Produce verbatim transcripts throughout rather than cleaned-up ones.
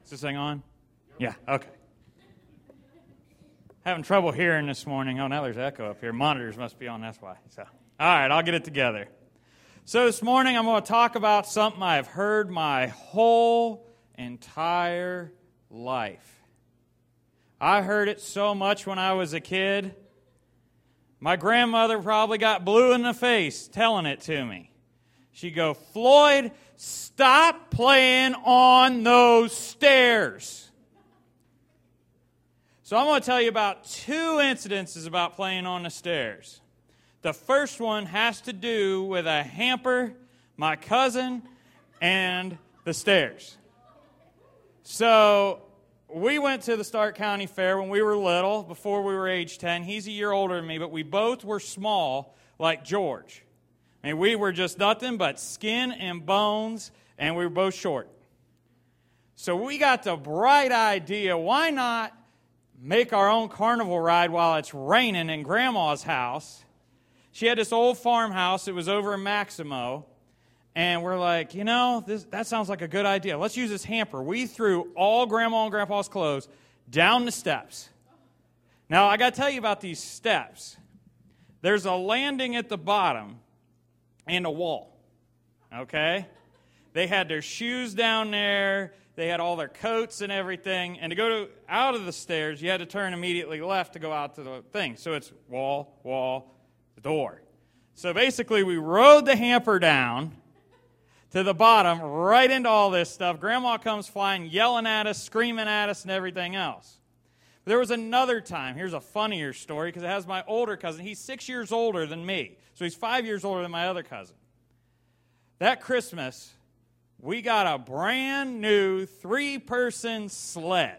Is this thing on? Yeah, okay. Having trouble hearing this morning. Oh, now there's echo up here. Monitors must be on, that's why. So, all right, I'll get it together. So this morning I'm going to talk about something I've heard my whole entire life. I heard it so much when I was a kid. My grandmother probably got blue in the face telling it to me. She'd go, Floyd, stop playing on those stairs. So I'm going to tell you about two incidences about playing on the stairs. The first one has to do with a hamper, my cousin, and the stairs. So we went to the Stark County Fair when we were little, before we were age ten. He's a year older than me, but we both were small like George. I mean, we were just nothing but skin and bones, and we were both short. So we got the bright idea, why not make our own carnival ride while it's raining in Grandma's house? She had this old farmhouse. It was over in Maximo. And we're like, you know, this, that sounds like a good idea. Let's use this hamper. We threw all Grandma and Grandpa's clothes down the steps. Now, I got to tell you about these steps. There's a landing at the bottom and a wall, okay? They had their shoes down there. They had all their coats and everything. And to go to, out of the stairs, you had to turn immediately left to go out to the thing. So it's wall, wall, door. So basically, we rode the hamper down to the bottom, right into all this stuff. Grandma comes flying, yelling at us, screaming at us, and everything else. But there was another time. Here's a funnier story, because it has my older cousin. He's six years older than me. So he's five years older than my other cousin. That Christmas, we got a brand new three-person sled.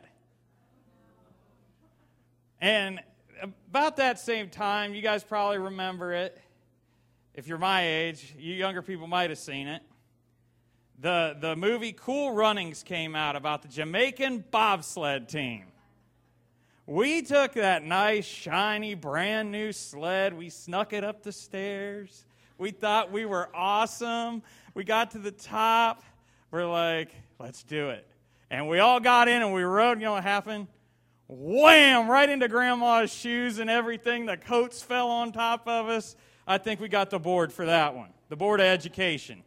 And about that same time, you guys probably remember it. If you're my age, you younger people might have seen it. The, the movie Cool Runnings came out about the Jamaican bobsled team. We took that nice, shiny, brand new sled. We snuck it up the stairs. We thought we were awesome. We got to the top. We're like, let's do it. And we all got in and we rode. You know what happened? Wham! Right into Grandma's shoes and everything. The coats fell on top of us. I think we got the board for that one. The Board of Education.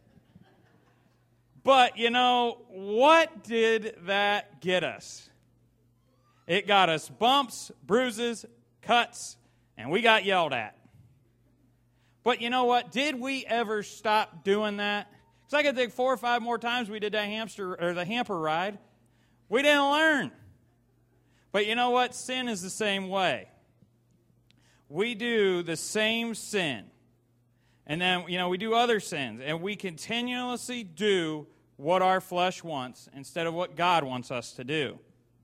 But, you know, what did that get us? It got us bumps, bruises, cuts, and we got yelled at. But you know what? Did we ever stop doing that? Because I could think four or five more times we did that hamster or the hamper ride. We didn't learn. But you know what? Sin is the same way. We do the same sin. And then, you know, we do other sins. And we continuously do what our flesh wants instead of what God wants us to do.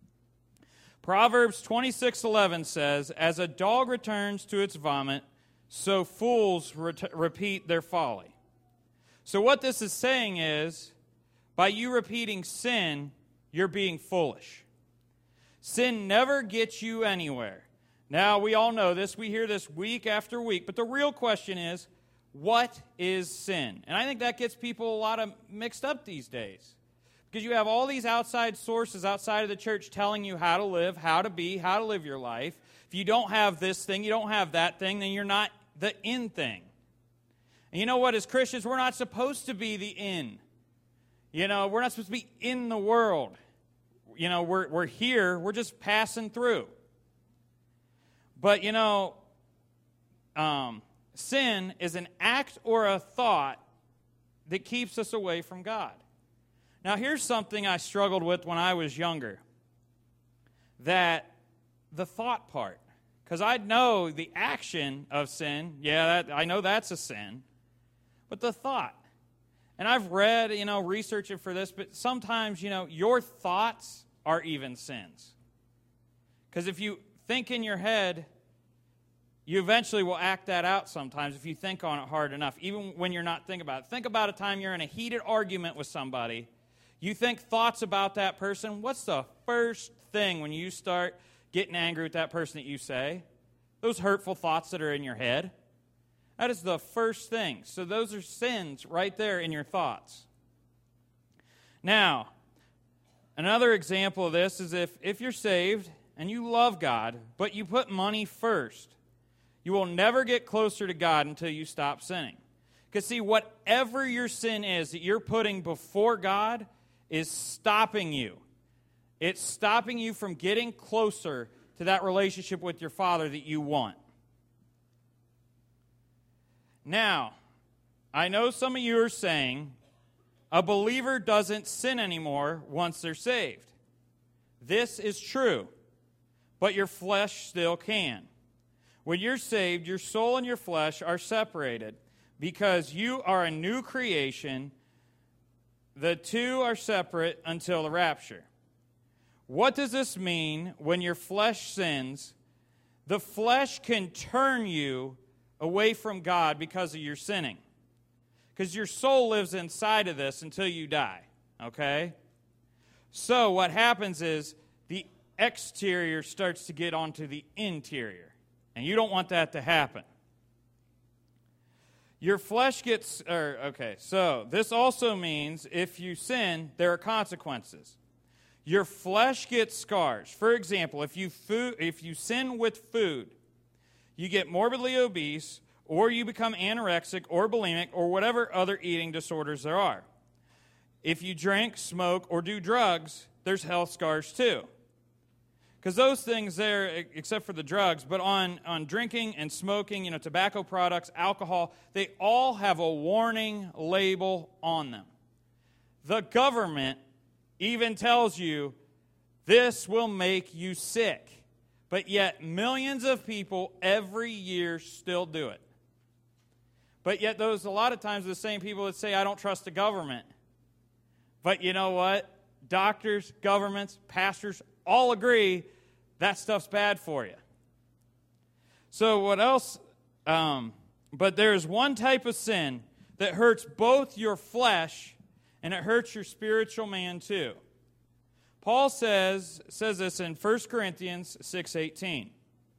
Proverbs twenty-six eleven says, as a dog returns to its vomit, so fools ret- repeat their folly. So what this is saying is, by you repeating sin, you're being foolish. Sin never gets you anywhere. Now, we all know this. We hear this week after week. But the real question is, what is sin? And I think that gets people a lot of mixed up these days. Because you have all these outside sources outside of the church telling you how to live, how to be, how to live your life. If you don't have this thing, you don't have that thing, then you're not the in thing. And you know what? As Christians, we're not supposed to be the in. You know, we're not supposed to be in the world. You know, we're we're here, we're just passing through. But, you know, um, sin is an act or a thought that keeps us away from God. Now, here's something I struggled with when I was younger. That the thought part. Because I know the action of sin, yeah, that, I know that's a sin. But the thought. And I've read, you know, researching for this, but sometimes, you know, your thoughts are even sins. Because if you think in your head, you eventually will act that out sometimes if you think on it hard enough, even when you're not thinking about it. Think about a time you're in a heated argument with somebody. You think thoughts about that person. What's the first thing when you start getting angry with that person that you say? Those hurtful thoughts that are in your head. That is the first thing. So those are sins right there in your thoughts. Now, Another example of this is if, if you're saved and you love God, but you put money first, you will never get closer to God until you stop sinning. Because see, whatever your sin is that you're putting before God is stopping you. It's stopping you from getting closer to that relationship with your Father that you want. Now, I know some of you are saying, a believer doesn't sin anymore once they're saved. This is true, but your flesh still can. When you're saved, your soul and your flesh are separated because you are a new creation. The two are separate until the rapture. What does this mean when your flesh sins? The flesh can turn you away from God because of your sinning. Because your soul lives inside of this until you die, okay? So what happens is the exterior starts to get onto the interior. And you don't want that to happen. Your flesh gets, or, okay, so this also means if you sin, there are consequences. Your flesh gets scars. For example, if you food, if you sin with food, you get morbidly obese, or you become anorexic or bulimic or whatever other eating disorders there are. If you drink, smoke, or do drugs, there's health scars too. Because those things there, except for the drugs, but on, on drinking and smoking, you know, tobacco products, alcohol, they all have a warning label on them. The government even tells you this will make you sick. But yet millions of people every year still do it. But yet those, a lot of times, the same people that say, I don't trust the government. But you know what? Doctors, governments, pastors all agree that stuff's bad for you. So what else? Um, but there's one type of sin that hurts both your flesh and it hurts your spiritual man too. Paul says, says this in First Corinthians six eighteen.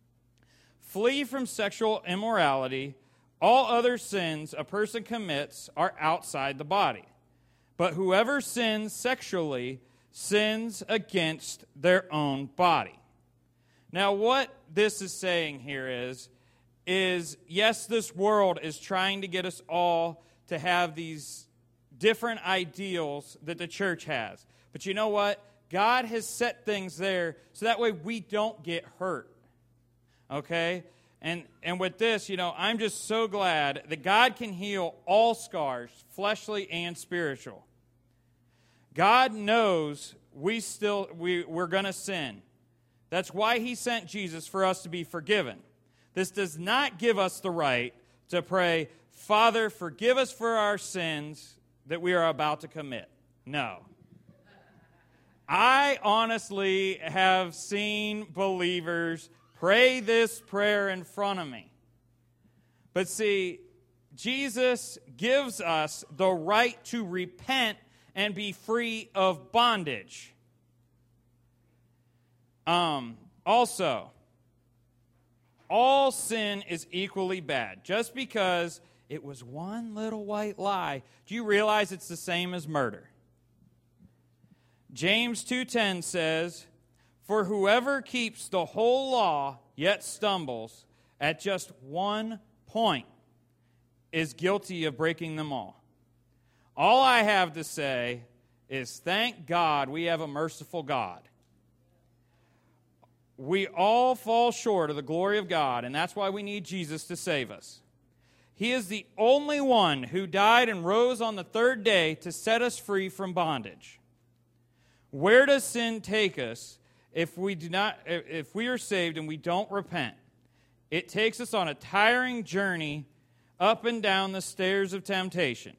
Flee from sexual immorality. All other sins a person commits are outside the body. But whoever sins sexually sins against their own body. Now, what this is saying here is, is yes, this world is trying to get us all to have these different ideals that the church has. But you know what? God has set things there so that way we don't get hurt. Okay? And and with this, you know, I'm just so glad that God can heal all scars, fleshly and spiritual. God knows we still we, we're going to sin. That's why he sent Jesus, for us to be forgiven. This does not give us the right to pray, Father, forgive us for our sins that we are about to commit. No. I honestly have seen believers pray this prayer in front of me. But see, Jesus gives us the right to repent and be free of bondage. Um, also, all sin is equally bad. Just because it was one little white lie, do you realize it's the same as murder? James two ten says, for whoever keeps the whole law yet stumbles at just one point is guilty of breaking them all. All I have to say is thank God we have a merciful God. We all fall short of the glory of God, and that's why we need Jesus to save us. He is the only one who died and rose on the third day to set us free from bondage. Where does sin take us? If we do not, if we are saved and we don't repent, it takes us on a tiring journey up and down the stairs of temptation.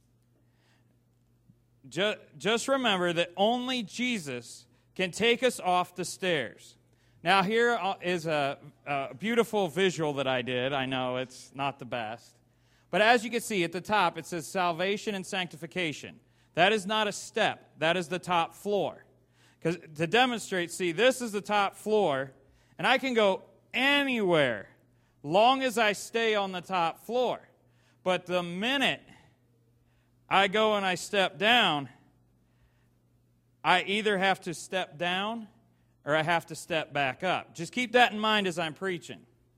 Just, just remember that only Jesus can take us off the stairs. Now, here is a, a beautiful visual that I did. I know it's not the best. But as you can see at the top, it says salvation and sanctification. That is not a step. That is the top floor. Because to demonstrate, see, this is the top floor, and I can go anywhere long as I stay on the top floor. But the minute I go and I step down, I either have to step down or I have to step back up. Just keep that in mind as I'm preaching.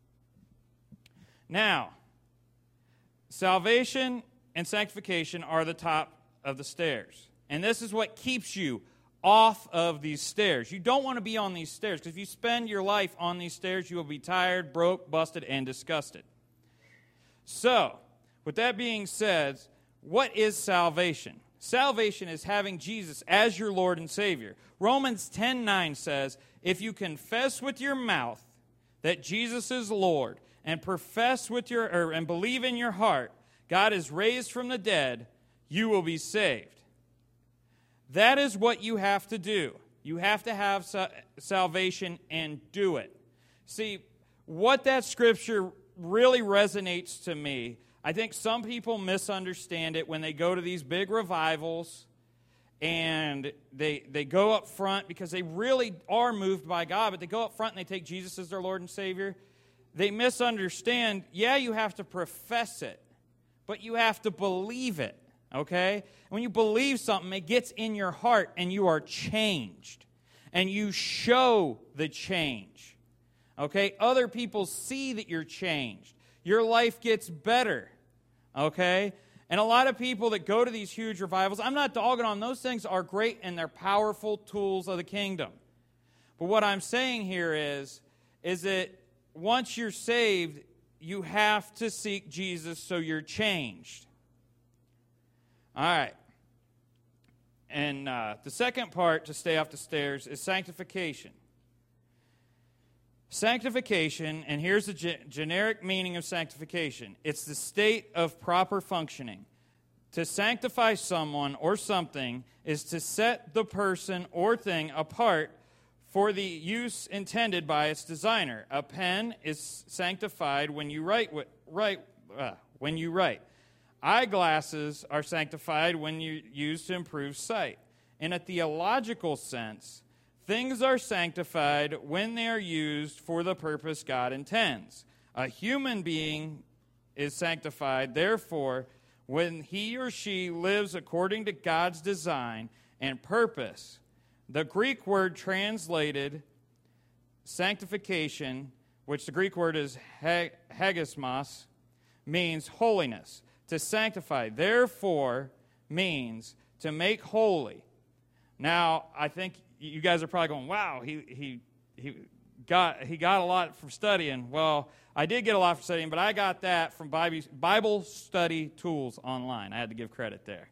Now, salvation and sanctification are the top of the stairs. And this is what keeps you off of these stairs. You don't want to be on these stairs, because if you spend your life on these stairs, you will be tired, broke, busted, and disgusted. So, with that being said, what is salvation? Salvation is having Jesus as your Lord and Savior. Romans ten nine says, if you confess with your mouth that Jesus is Lord and profess with your or, and believe in your heart God is raised from the dead, you will be saved. That is what you have to do. You have to have sa- salvation and do it. See, what that scripture really resonates to me, I think some people misunderstand it when they go to these big revivals and they they go up front because they really are moved by God, but they go up front and they take Jesus as their Lord and Savior. They misunderstand, yeah, you have to profess it, but you have to believe it, okay? When you believe something, it gets in your heart and you are changed. And you show the change, okay? Other people see that you're changed. Your life gets better, okay? And a lot of people that go to these huge revivals, I'm not dogging on, those things are great and they're powerful tools of the kingdom. But what I'm saying here is, is that once you're saved, you have to seek Jesus so you're changed. All right. And uh, the second part to stay off the stairs is sanctification. Sanctification, and here's the ge- generic meaning of sanctification. It's the state of proper functioning. To sanctify someone or something is to set the person or thing apart for the use intended by its designer. A pen is sanctified when you write. write uh, when you write. Eyeglasses are sanctified when you use to improve sight. In a theological sense, things are sanctified when they are used for the purpose God intends. A human being is sanctified, therefore, when he or she lives according to God's design and purpose. The Greek word translated sanctification, which the Greek word is hagismos, means holiness. To sanctify, therefore, means to make holy. Now, I think you guys are probably going, wow, he he he got he got a lot from studying. Well, I did get a lot from studying, but I got that from Bible study tools online. I had to give credit there.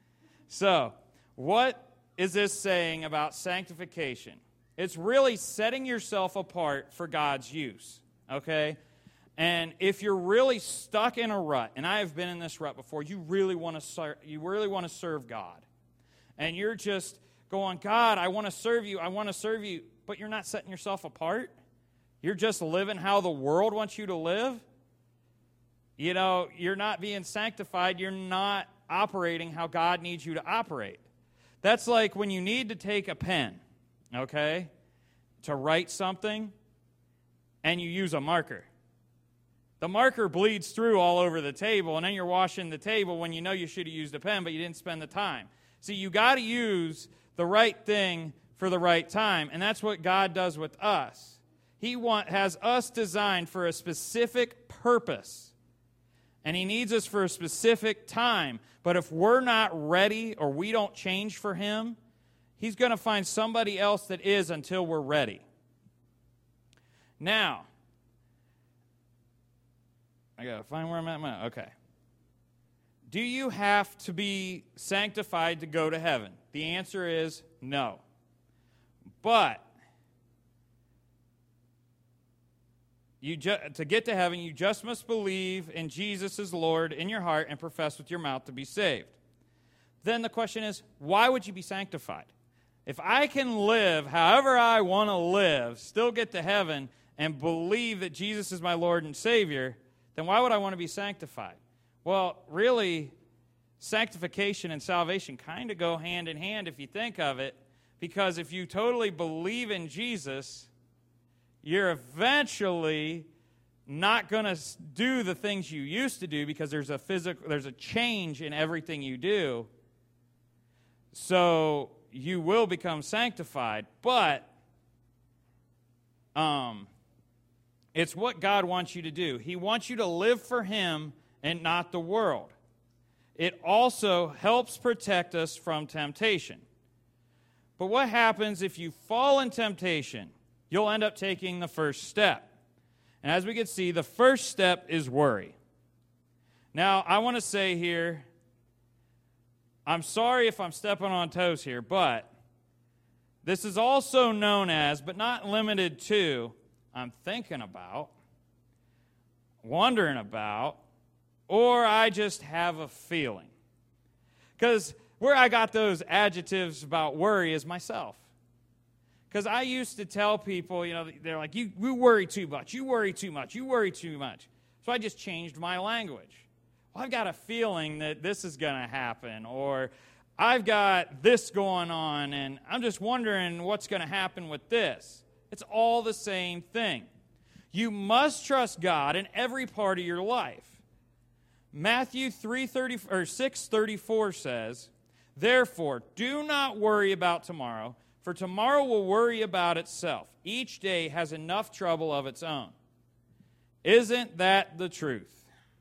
So, what is this saying about sanctification? It's really setting yourself apart for God's use, okay? And if you're really stuck in a rut, and I have been in this rut before, you really want to ser- you really want to serve God. And you're just going, God, I want to serve you, I want to serve you, but you're not setting yourself apart. You're just living how the world wants you to live. You know, you're not being sanctified, you're not operating how God needs you to operate. That's like when you need to take a pen, okay, to write something, and you use a marker. The marker bleeds through all over the table, and then you're washing the table when you know you should have used a pen, but you didn't spend the time. See, you got to use the right thing for the right time, and that's what God does with us. He want, has us designed for a specific purpose, and He needs us for a specific time. But if we're not ready or we don't change for Him, He's going to find somebody else that is until we're ready. Now, I got to find where I'm at. Okay. Do you have to be sanctified to go to heaven? The answer is no. But you ju- to get to heaven, you just must believe in Jesus as Lord in your heart and profess with your mouth to be saved. Then the question is, why would you be sanctified? If I can live however I want to live, still get to heaven, and believe that Jesus is my Lord and Savior, then why would I want to be sanctified? Well, really, sanctification and salvation kind of go hand in hand if you think of it, because if you totally believe in Jesus, you're eventually not going to do the things you used to do because there's a physical, there's a change in everything you do. So you will become sanctified, but um, it's what God wants you to do. He wants you to live for Him and not the world. It also helps protect us from temptation. But what happens if you fall in temptation? You'll end up taking the first step. And as we can see, the first step is worry. Now, I want to say here, I'm sorry if I'm stepping on toes here, but this is also known as, but not limited to, I'm thinking about, wondering about, or I just have a feeling. Because where I got those adjectives about worry is myself. Because I used to tell people, you know, they're like, you, you worry too much, you worry too much, you worry too much. So I just changed my language. Well, I've got a feeling that this is going to happen, or I've got this going on, and I'm just wondering what's going to happen with this. It's all the same thing. You must trust God in every part of your life. Matthew three thirty or six thirty-four says, "Therefore, do not worry about tomorrow, for tomorrow will worry about itself. Each day has enough trouble of its own." Isn't that the truth?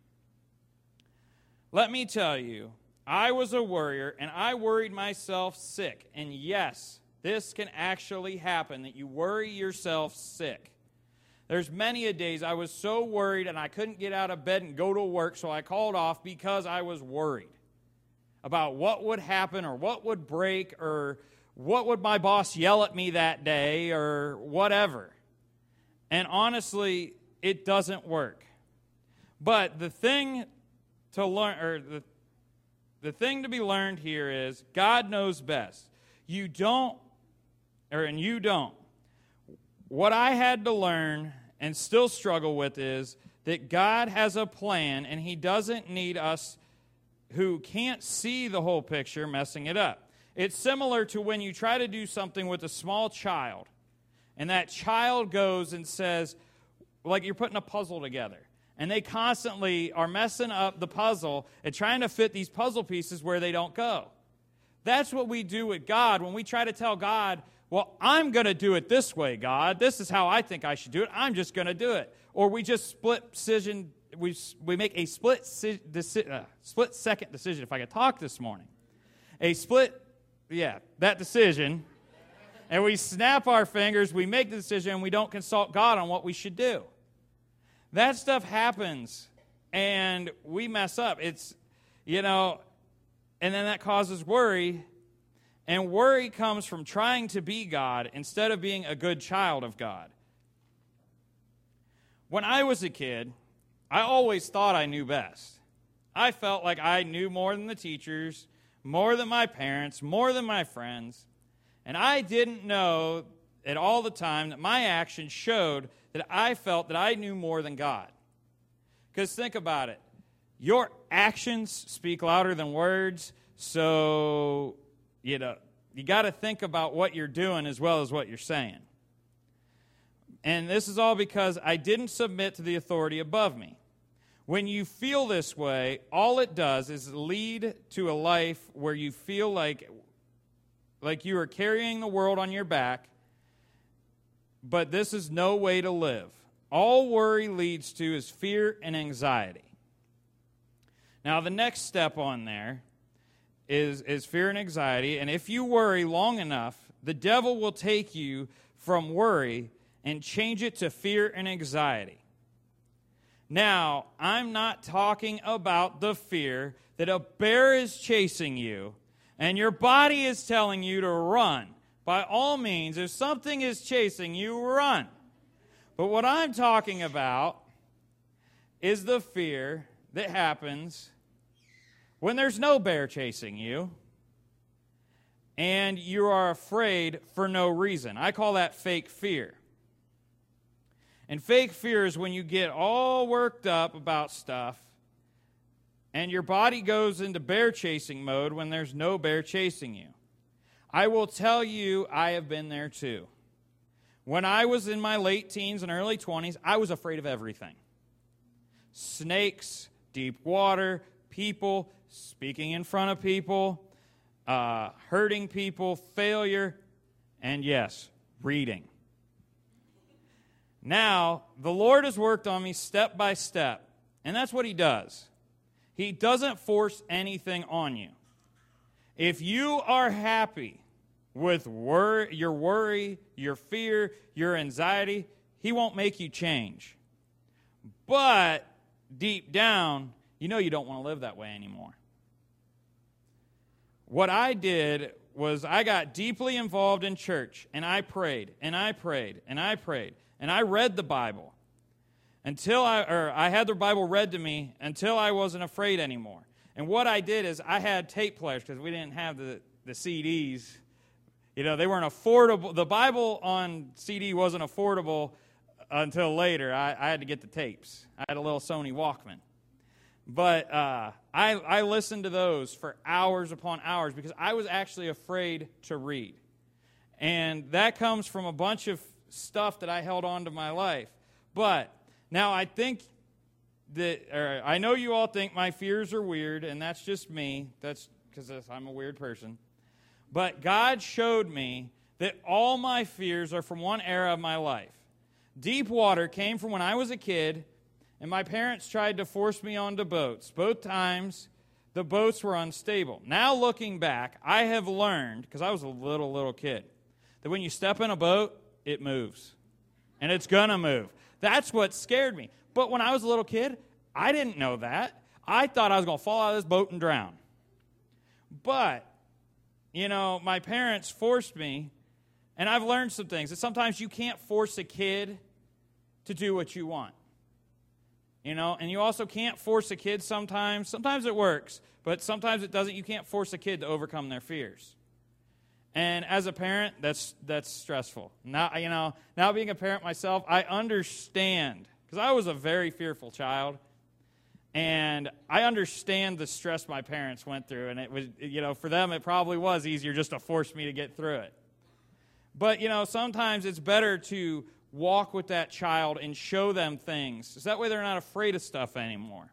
Let me tell you, I was a worrier, and I worried myself sick. And yes, this can actually happen, that you worry yourself sick. There's many a days I was so worried and I couldn't get out of bed and go to work, so I called off because I was worried about what would happen or what would break or what would my boss yell at me that day or whatever. And honestly, it doesn't work. But the thing to learn, or the, the thing to be learned here is God knows best. You don't, or and you don't. What I had to learn and still struggle with is that God has a plan, and He doesn't need us who can't see the whole picture messing it up. It's similar to when you try to do something with a small child, and that child goes and says, like you're putting a puzzle together, and they constantly are messing up the puzzle and trying to fit these puzzle pieces where they don't go. That's what we do with God when we try to tell God, well, I'm going to do it this way, God. This is how I think I should do it. I'm just going to do it. Or we just split decision. We we make a split deci- uh, split second decision. If I could talk this morning, a split, yeah, that decision, and we snap our fingers. We make the decision, and we don't consult God on what we should do. That stuff happens, and we mess up. It's, you know, and then that causes worry. And worry comes from trying to be God instead of being a good child of God. When I was a kid, I always thought I knew best. I felt like I knew more than the teachers, more than my parents, more than my friends. And I didn't know at all the time that my actions showed that I felt that I knew more than God. Because think about it. Your actions speak louder than words, so you know, you got to think about what you're doing as well as what you're saying. And this is all because I didn't submit to the authority above me. When you feel this way, all it does is lead to a life where you feel like, like you are carrying the world on your back, but this is no way to live. All worry leads to is fear and anxiety. Now, the next step on there Is, is fear and anxiety. And if you worry long enough, the devil will take you from worry and change it to fear and anxiety. Now, I'm not talking about the fear that a bear is chasing you and your body is telling you to run. By all means, if something is chasing you, run. But what I'm talking about is the fear that happens when there's no bear chasing you, and you are afraid for no reason. I call that fake fear. And fake fear is when you get all worked up about stuff, and your body goes into bear chasing mode when there's no bear chasing you. I will tell you, I have been there too. When I was in my late teens and early twenties, I was afraid of everything. Snakes, deep water, people, speaking in front of people, uh, hurting people, failure, and yes, reading. Now, the Lord has worked on me step by step, and that's what He does. He doesn't force anything on you. If you are happy with wor- your worry, your fear, your anxiety, He won't make you change. But deep down, you know you don't want to live that way anymore. What I did was I got deeply involved in church, and I prayed, and I prayed, and I prayed, and I read the Bible until I, or I had the Bible read to me until I wasn't afraid anymore. And what I did is I had tape players because we didn't have the, the C Ds. You know, they weren't affordable. The Bible on C D wasn't affordable until later. I, I had to get the tapes. I had a little Sony Walkman. But uh, I, I listened to those for hours upon hours because I was actually afraid to read. And that comes from a bunch of stuff that I held on to my life. But now I think that, or I know you all think my fears are weird, and that's just me. That's because I'm a weird person. But God showed me that all my fears are from one era of my life. Deep water came from when I was a kid, and my parents tried to force me onto boats. Both times, the boats were unstable. Now looking back, I have learned, because I was a little, little kid, that when you step in a boat, it moves. And it's going to move. That's what scared me. But when I was a little kid, I didn't know that. I thought I was going to fall out of this boat and drown. But, you know, my parents forced me, and I've learned some things. That sometimes you can't force a kid to do what you want. You know, and you also can't force a kid sometimes. Sometimes it works, but sometimes it doesn't. You can't force a kid to overcome their fears. And as a parent, that's that's stressful. Now, you know, now being a parent myself, I understand, because I was a very fearful child, and I understand the stress my parents went through, and it was, you know, for them it probably was easier just to force me to get through it. But, you know, sometimes it's better to walk with that child and show them things, so that way they're not afraid of stuff anymore.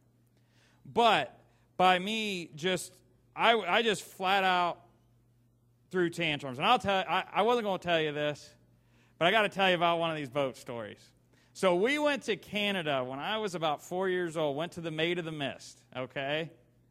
But by me just, I, I just flat out threw tantrums. And I'll tell you, I, I wasn't going to tell you this, but I got to tell you about one of these boat stories. So we went to Canada when I was about four years old, went to the Maid of the Mist, okay?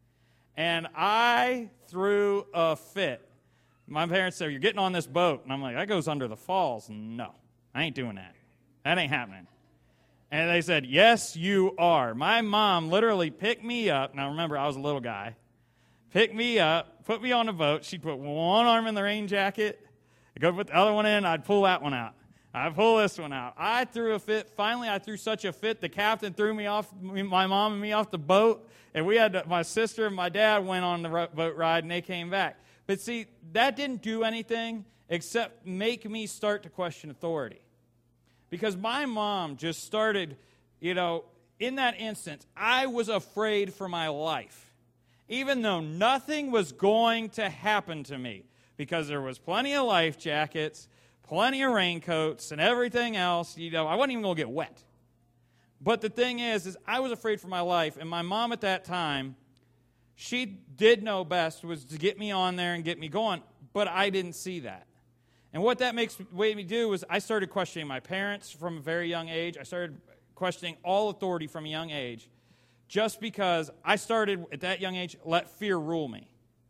And I threw a fit. My parents said, "You're getting on this boat." And I'm like, "That goes under the falls." No, I ain't doing that. That ain't happening. And they said, "Yes, you are." My mom literally picked me up. Now, remember, I was a little guy. Picked me up, put me on the boat. She'd put one arm in the rain jacket, I'd go put the other one in, I'd pull that one out. I'd pull this one out. I threw a fit. Finally, I threw such a fit, the captain threw me off, my mom and me off the boat, and we had to, my sister and my dad went on the boat ride, and they came back. But see, that didn't do anything except make me start to question authority. Because my mom just started, you know, in that instance, I was afraid for my life. Even though nothing was going to happen to me. Because there was plenty of life jackets, plenty of raincoats, and everything else. You know, I wasn't even going to get wet. But the thing is, is I was afraid for my life. And my mom at that time, she did know best was to get me on there and get me going. But I didn't see that. And what that makes made me do was I started questioning my parents from a very young age. I started questioning all authority from a young age. Just because I started at that young age, let fear rule me.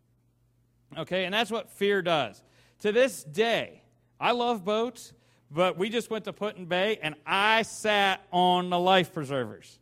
Okay, and that's what fear does. To this day, I love boats, but we just went to Put-in-Bay, and I sat on the life preservers.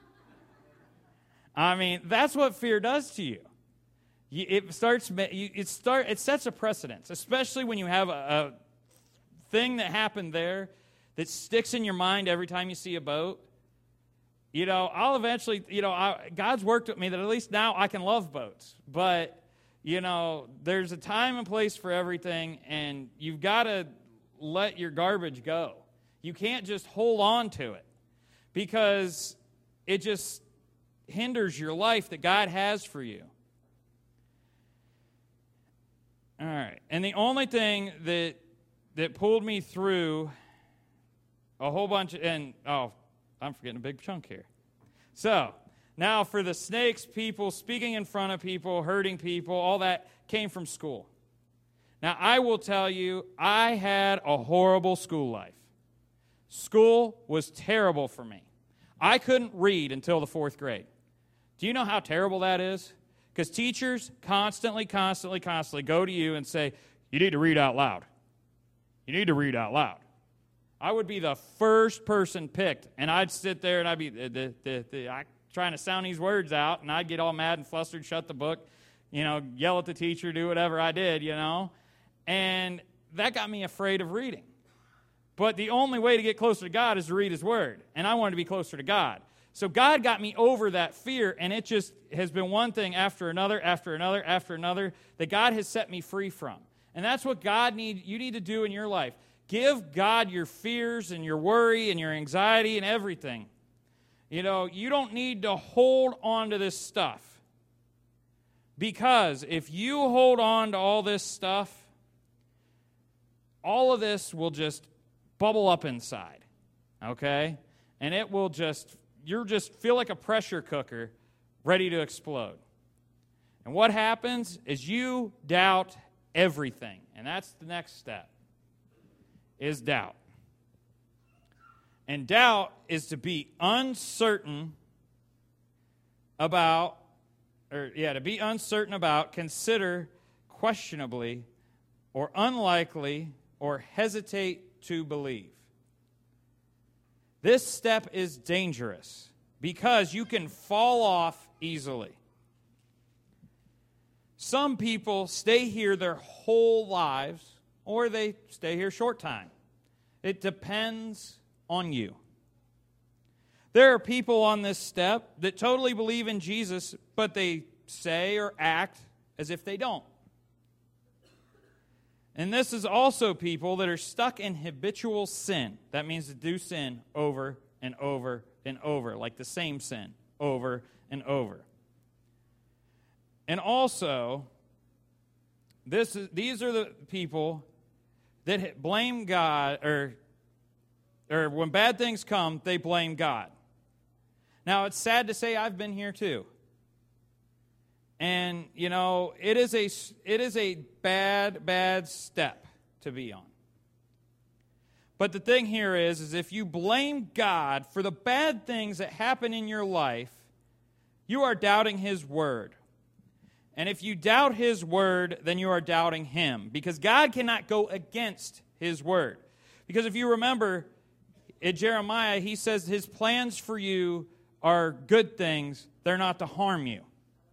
I mean, that's what fear does to you. It starts. It start. It sets a precedence, especially when you have a, a thing that happened there that sticks in your mind every time you see a boat. You know, I'll eventually, you know, I, God's worked with me that at least now I can love boats. But, you know, there's a time and place for everything, and you've got to let your garbage go. You can't just hold on to it because it just hinders your life that God has for you. All right. And the only thing that that pulled me through a whole bunch of, and, oh, I'm forgetting a big chunk here. So, now for the snakes, people, speaking in front of people, hurting people, all that came from school. Now, I will tell you, I had a horrible school life. School was terrible for me. I couldn't read until the fourth grade. Do you know how terrible that is? Because teachers constantly, constantly, constantly go to you and say, you need to read out loud. You need to read out loud. I would be the first person picked, and I'd sit there and I'd be the, the, the, the, I, trying to sound these words out, and I'd get all mad and flustered, shut the book, you know, yell at the teacher, do whatever I did, you know. And that got me afraid of reading. But the only way to get closer to God is to read His Word. And I wanted to be closer to God. So God got me over that fear, and it just has been one thing after another, after another, after another, that God has set me free from. And that's what God need you need to do in your life. Give God your fears and your worry and your anxiety and everything. You know, you don't need to hold on to this stuff. Because if you hold on to all this stuff, all of this will just bubble up inside, okay? And it will just, you'll just feel like a pressure cooker ready to explode. And what happens is you doubt everything. And that's the next step, is doubt. And doubt is to be uncertain about, or yeah, to be uncertain about, consider questionably, or unlikely, or hesitate to believe. This step is dangerous because you can fall off easily. Some people stay here their whole lives, or they stay here a short time. It depends on you. There are people on this step that totally believe in Jesus, but they say or act as if they don't. And this is also people that are stuck in habitual sin. That means to do sin over and over and over, like the same sin, over and over. And also, this is, these are the people that blame God, or, or when bad things come, they blame God. Now, it's sad to say I've been here too. And, you know, it is a, it is a bad, bad step to be on. But the thing here is, is if you blame God for the bad things that happen in your life, you are doubting His Word. And if you doubt His Word, then you are doubting Him. Because God cannot go against His Word. Because if you remember, in Jeremiah, He says His plans for you are good things. They're not to harm you.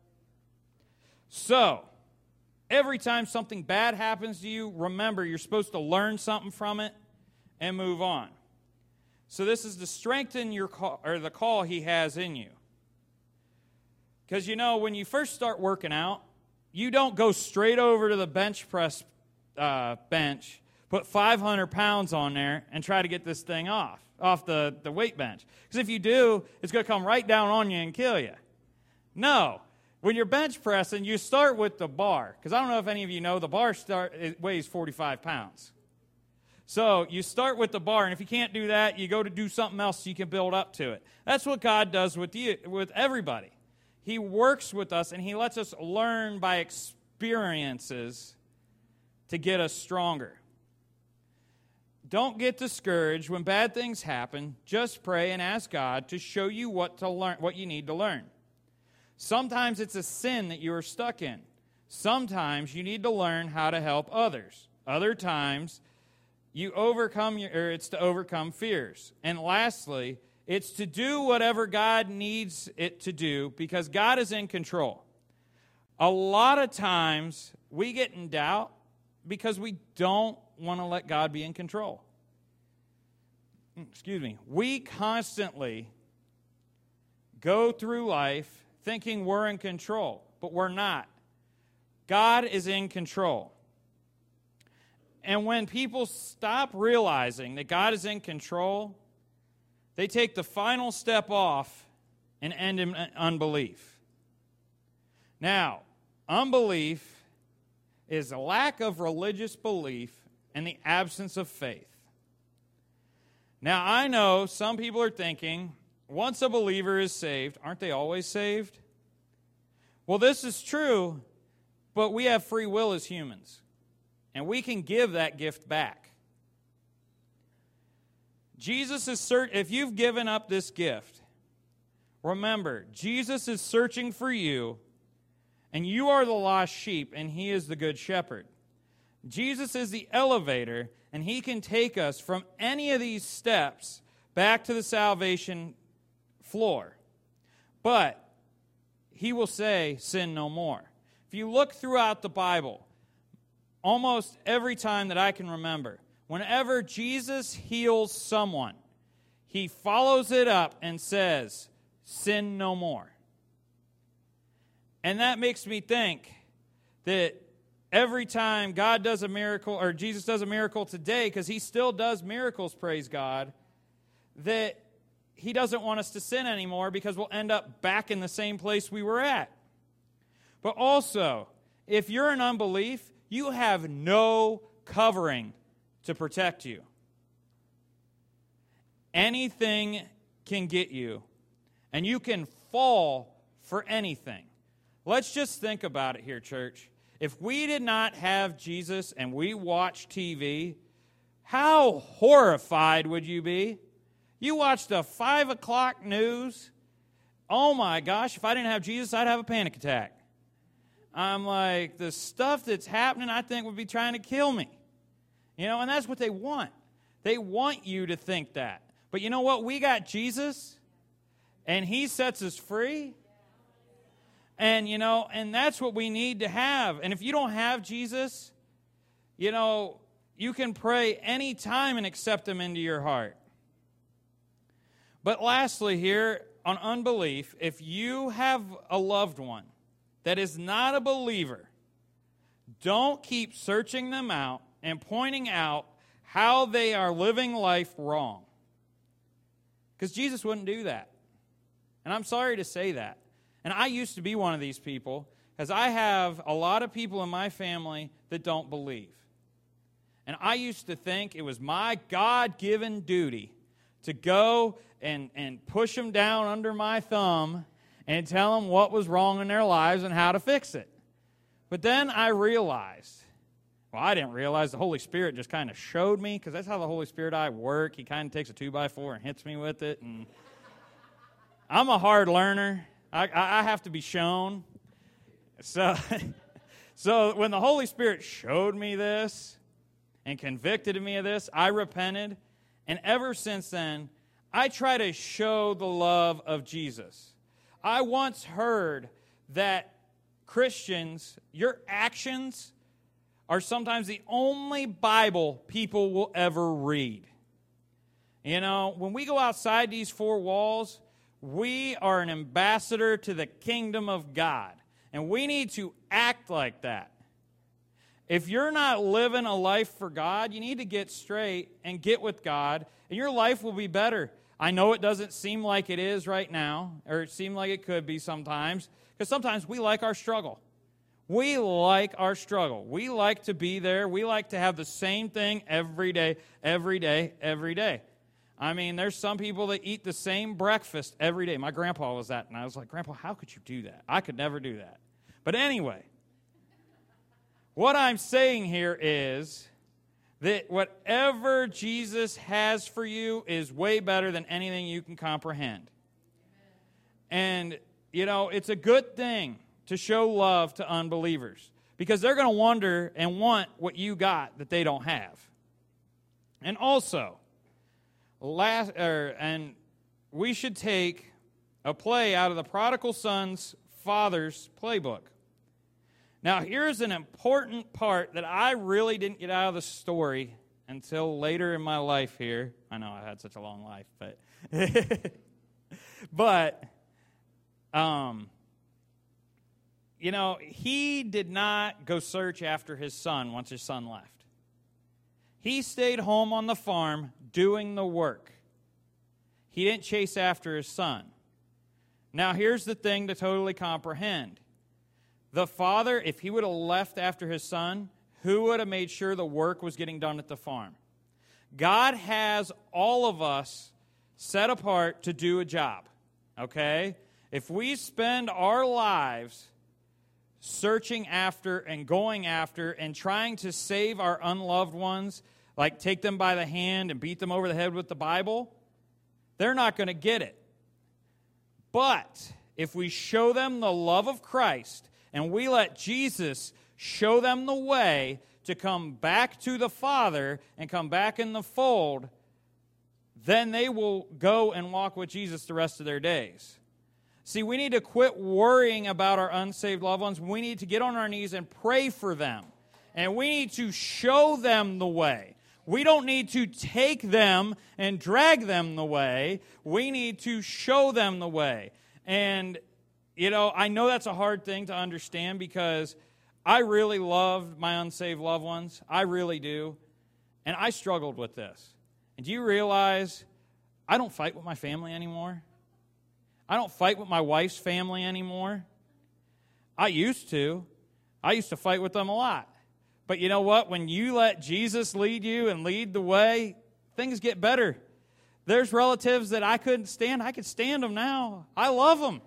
So, every time something bad happens to you, remember you're supposed to learn something from it and move on. So this is to strengthen your call, or the call He has in you. Because, you know, when you first start working out, you don't go straight over to the bench press uh, bench, put five hundred pounds on there, and try to get this thing off, off the, the weight bench. Because if you do, it's going to come right down on you and kill you. No. When you're bench pressing, you start with the bar. Because I don't know if any of you know, the bar start it weighs forty-five pounds. So you start with the bar, and if you can't do that, you go to do something else so you can build up to it. That's what God does with you, with everybody. He works with us, and He lets us learn by experiences to get us stronger. Don't get discouraged when bad things happen. Just pray and ask God to show you what to learn, what you need to learn. Sometimes it's a sin that you are stuck in. Sometimes you need to learn how to help others. Other times, you overcome your, or it's to overcome fears. And lastly, it's to do whatever God needs it to do because God is in control. A lot of times, we get in doubt because we don't want to let God be in control. Excuse me. We constantly go through life thinking we're in control, but we're not. God is in control. And when people stop realizing that God is in control, they take the final step off and end in unbelief. Now, unbelief is a lack of religious belief and the absence of faith. Now, I know some people are thinking, once a believer is saved, aren't they always saved? Well, this is true, but we have free will as humans, and we can give that gift back. Jesus is search. If you've given up this gift, remember, Jesus is searching for you, and you are the lost sheep, and he is the good shepherd. Jesus is the elevator, and he can take us from any of these steps back to the salvation floor. But he will say, sin no more. If you look throughout the Bible, almost every time that I can remember, whenever Jesus heals someone, he follows it up and says, sin no more. And that makes me think that every time God does a miracle, or Jesus does a miracle today, because he still does miracles, praise God, that he doesn't want us to sin anymore because we'll end up back in the same place we were at. But also, if you're in unbelief, you have no covering to protect you. Anything can get you, and you can fall for anything. Let's just think about it here, church. If we did not have Jesus and we watched T V, how horrified would you be? You watch the five o'clock news. Oh my gosh, if I didn't have Jesus, I'd have a panic attack. I'm like, the stuff that's happening, I think, would be trying to kill me. You know, and that's what they want. They want you to think that. But you know what? We got Jesus, and he sets us free. And, you know, and that's what we need to have. And if you don't have Jesus, you know, you can pray any time and accept him into your heart. But lastly here, on unbelief, if you have a loved one that is not a believer, don't keep searching them out and pointing out how they are living life wrong. Because Jesus wouldn't do that. And I'm sorry to say that. And I used to be one of these people, because I have a lot of people in my family that don't believe. And I used to think it was my God-given duty to go and, and push them down under my thumb and tell them what was wrong in their lives and how to fix it. But then I realized, well, I didn't realize, the Holy Spirit just kind of showed me, because that's how the Holy Spirit I work. He kind of takes a two by four and hits me with it. And I'm a hard learner. I, I have to be shown. So, so when the Holy Spirit showed me this and convicted me of this, I repented. And ever since then, I try to show the love of Jesus. I once heard that Christians, your actions are sometimes the only Bible people will ever read. You know, when we go outside these four walls, we are an ambassador to the kingdom of God. And we need to act like that. If you're not living a life for God, you need to get straight and get with God, and your life will be better. I know it doesn't seem like it is right now, or it seems like it could be sometimes, because sometimes we like our struggle. We like our struggle. We like to be there. We like to have the same thing every day, every day, every day. I mean, there's some people that eat the same breakfast every day. My grandpa was that, and I was like, Grandpa, how could you do that? I could never do that. But anyway, what I'm saying here is that whatever Jesus has for you is way better than anything you can comprehend. And, you know, it's a good thing to show love to unbelievers, because they're going to wonder and want what you got that they don't have. And also, last, er, and we should take a play out of the prodigal son's father's playbook. Now, here's an important part that I really didn't get out of the story until later in my life here. I know I had such a long life, but but um, you know, he did not go search after his son once his son left. He stayed home on the farm doing the work. He didn't chase after his son. Now, here's the thing to totally comprehend. The father, if he would have left after his son, who would have made sure the work was getting done at the farm? God has all of us set apart to do a job, okay? If we spend our lives searching after and going after and trying to save our unloved ones, like take them by the hand and beat them over the head with the Bible, they're not going to get it. But if we show them the love of Christ and we let Jesus show them the way to come back to the Father and come back in the fold, then they will go and walk with Jesus the rest of their days. See, we need to quit worrying about our unsaved loved ones. We need to get on our knees and pray for them. And we need to show them the way. We don't need to take them and drag them the way. We need to show them the way. And, you know, I know that's a hard thing to understand because I really love my unsaved loved ones. I really do. And I struggled with this. And do you realize I don't fight with my family anymore? I don't fight with my wife's family anymore. I used to. I used to fight with them a lot. But you know what? When you let Jesus lead you and lead the way, things get better. There's relatives that I couldn't stand. I could stand them now. I love them.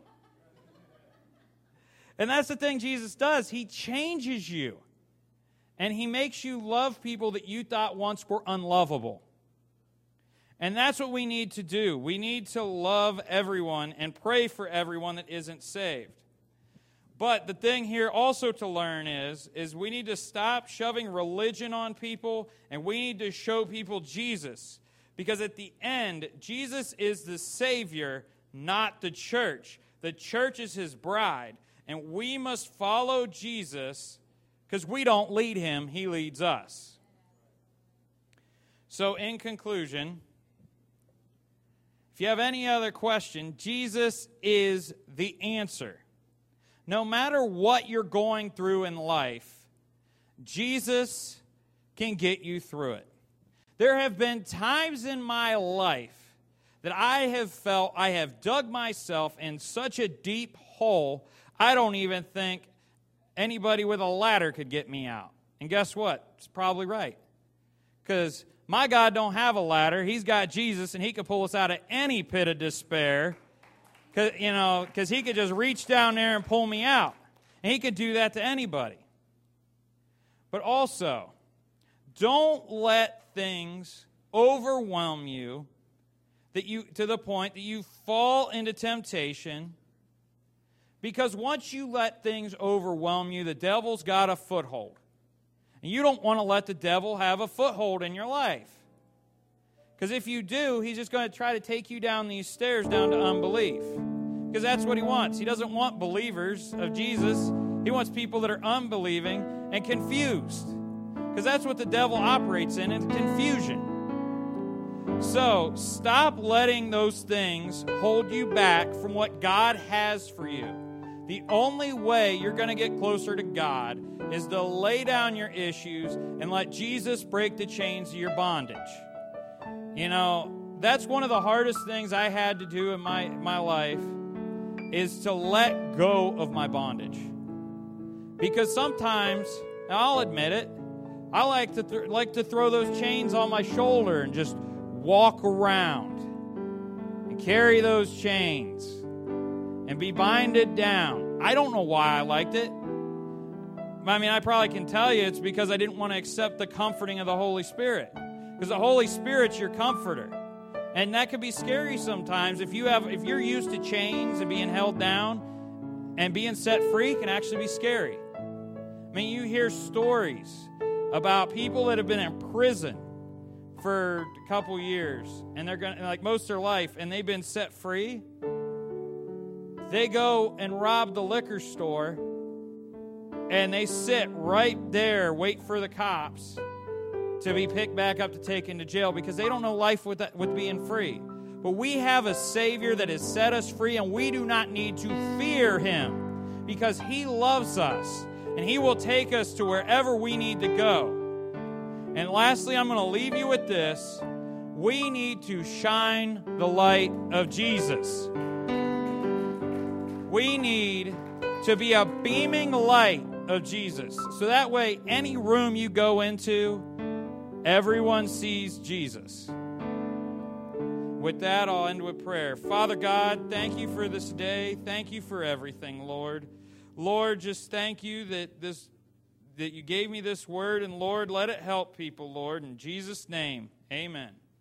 And that's the thing Jesus does. He changes you. And He makes you love people that you thought once were unlovable. And that's what we need to do. We need to love everyone and pray for everyone that isn't saved. But the thing here also to learn is, is we need to stop shoving religion on people, and we need to show people Jesus. Because at the end, Jesus is the Savior, not the church. The church is His bride, and we must follow Jesus because we don't lead Him, He leads us. So in conclusion, if you have any other question, Jesus is the answer. No matter what you're going through in life, Jesus can get you through it. There have been times in my life that I have felt I have dug myself in such a deep hole, I don't even think anybody with a ladder could get me out. And guess what? It's probably right. Because my God don't have a ladder. He's got Jesus, and He could pull us out of any pit of despair. Cause, you know, because He could just reach down there and pull me out. And He could do that to anybody. But also, don't let things overwhelm you that you to the point that you fall into temptation. Because once you let things overwhelm you, the devil's got a foothold. And you don't want to let the devil have a foothold in your life. Because if you do, he's just going to try to take you down these stairs down to unbelief. Because that's what he wants. He doesn't want believers of Jesus. He wants people that are unbelieving and confused. Because that's what the devil operates in, is confusion. So stop letting those things hold you back from what God has for you. The only way you're going to get closer to God is to lay down your issues and let Jesus break the chains of your bondage. You know, that's one of the hardest things I had to do in my, my life is to let go of my bondage. Because sometimes, and I'll admit it, I like to th- like to throw those chains on my shoulder and just walk around and carry those chains and be binded down. I don't know why I liked it. I mean, I probably can tell you it's because I didn't want to accept the comforting of the Holy Spirit. Because the Holy Spirit's your comforter. And that can be scary sometimes. If you have, if you're used to chains and being held down, and being set free can actually be scary. I mean, you hear stories about people that have been in prison for a couple years, and they're going to, like most of their life, and they've been set free. They go and rob the liquor store, and they sit right there, wait for the cops to be picked back up to take into jail because they don't know life with that, with being free. But we have a Savior that has set us free, and we do not need to fear Him because He loves us, and He will take us to wherever we need to go. And lastly, I'm going to leave you with this. We need to shine the light of Jesus. We need to be a beaming light of Jesus. So that way, any room you go into, everyone sees Jesus. With that, I'll end with prayer. Father God, thank you for this day. Thank you for everything, Lord. Lord, just thank you that this that you gave me this word, and Lord, let it help people, Lord. In Jesus' name, amen.